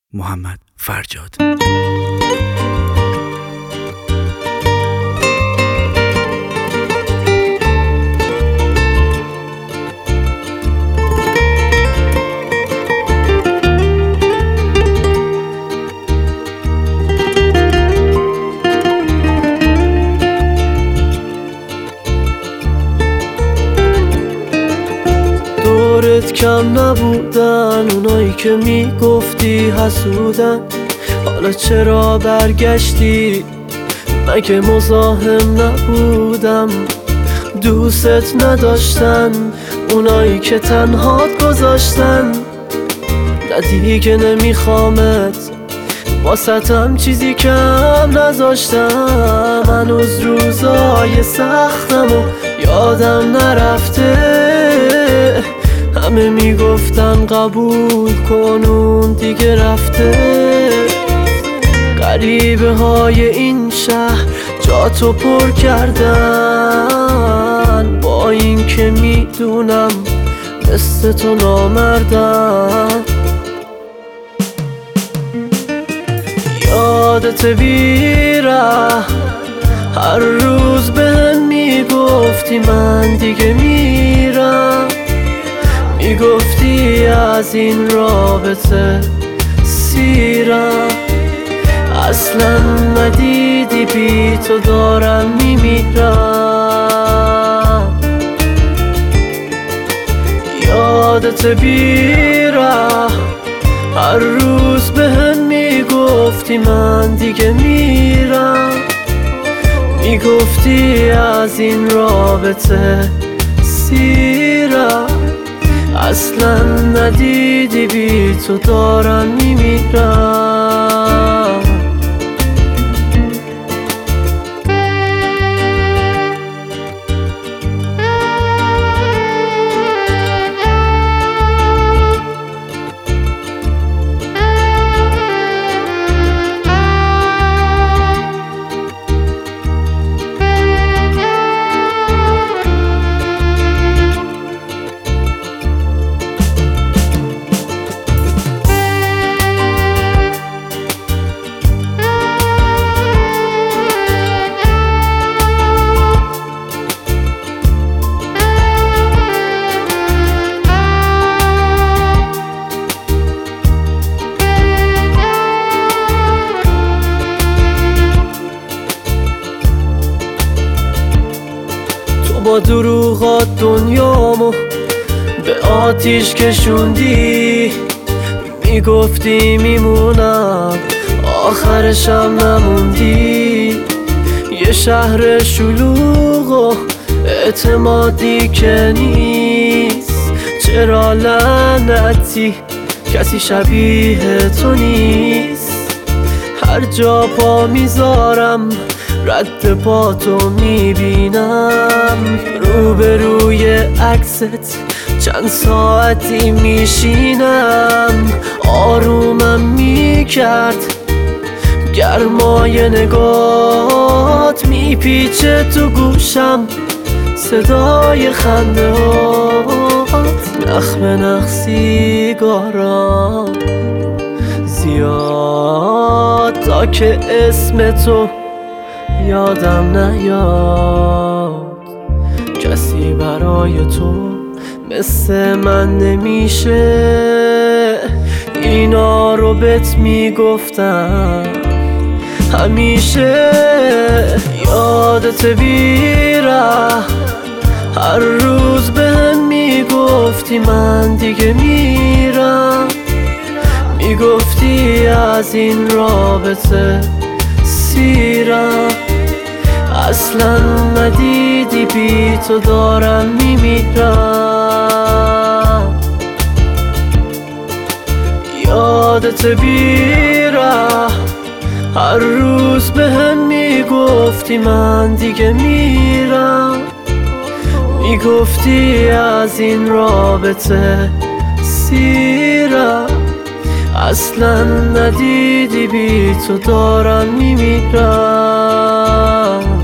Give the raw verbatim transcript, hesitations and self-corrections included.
محمد فرجاد. دورت کم نبودن اونایی که میگفتی حسودن، حالا چرا برگشتی؟ مگه مزاحم نبودم؟ دوست نداشتن اونایی که تنهات گذاشتن. نه دیگه نمیخوامت، واسطم چیزی کم نذاشتم. هنوز روزای سختم و یادم نرفته، همه میگفتن قبول کن اون دیگه رفته. غریبه های این شهر جاتو پر کردن، با این که میدونم مثل تو نامردن. یادت بیره هر روز بهم میگفتی من دیگه میرم، میگفتی از این رابطه سیرم. اصلا ندیدی بی تو دارم میمیرم. یادت بیره هر روز بهم میگفتی من دیگه میرم، میگفتی از این رابطه سیرم. اصلا ندیدی بی تو دارم میمیرم. با دروغات دنیامو به آتیش کشوندی، میگفتی میمونم آخرشم نموندی. یه شهر شلوغ و اعتمادی که نیست، چرا لعنتی کسی شبیه تو نیست. هر جا پا میذارم رد پا تو میبینم، روبروی عکست چند ساعتی میشینم. آرومم میکرد گرمای نگات، میپیچه تو گوشم صدای خنده هات. نخ به نخ سیگارام زیاد تا که اسم تو یادم نیاد. کسی برای تو مثل من نمیشه، اینا رو بهت میگفتم همیشه. یادت بیره هر روز بهم میگفتی من دیگه میرم، میگفتی از این رابطه سیرم. اصلا ندیدی بی تو دارم میمیرم. یادت بیره هر روز بهم میگفتی من دیگه میرم، میگفتی از این رابطه سیرم. اصلا ندیدی بی تو دارم میمیرم.